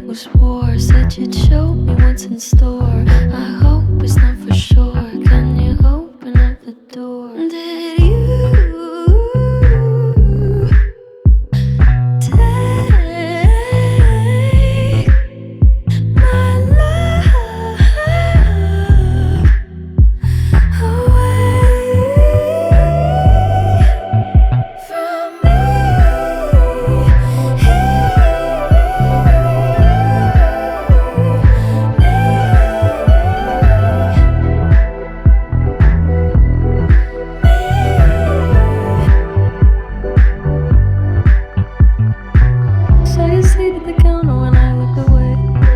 was war. Said you'd show me what's in store. I hope it's not for sure. Can you open up the door? Did you take my love away from me? So you sit at the counter when I look away.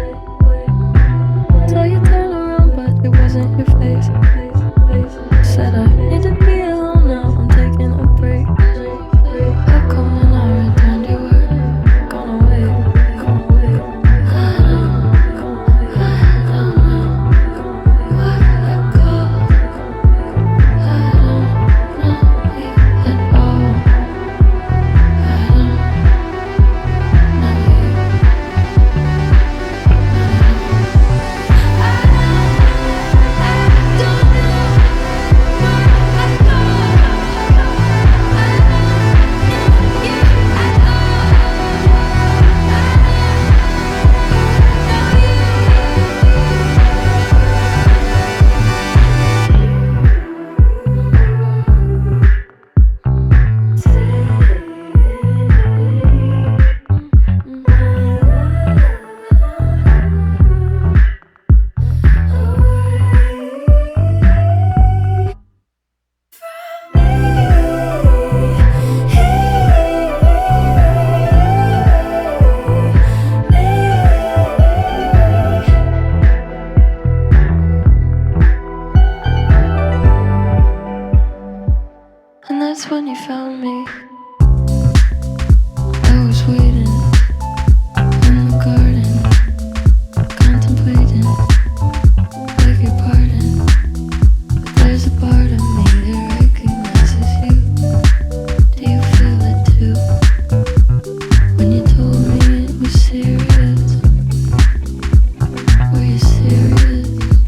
So you turn around, but it wasn't your face. Said I need to be alone now, I'm taking a break. How come when I returned you were gone away? I don't know why I called. I don't know you at all. I don't know you. And that's when you found me. I was waiting in the garden, contemplating, beg your pardon. But there's a part of me that recognizes you. Do you feel it too? When you told me it was serious, were you serious?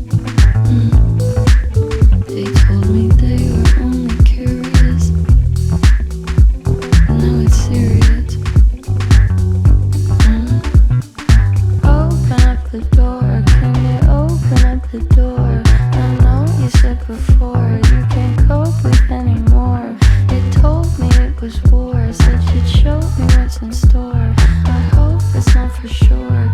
They told me they were only curious. Now it's serious. Open up the door. Can you open up the door? I know you said before you can't cope with anymore. You told me it was war. Said you'd show me what's in store. I hope it's not for sure.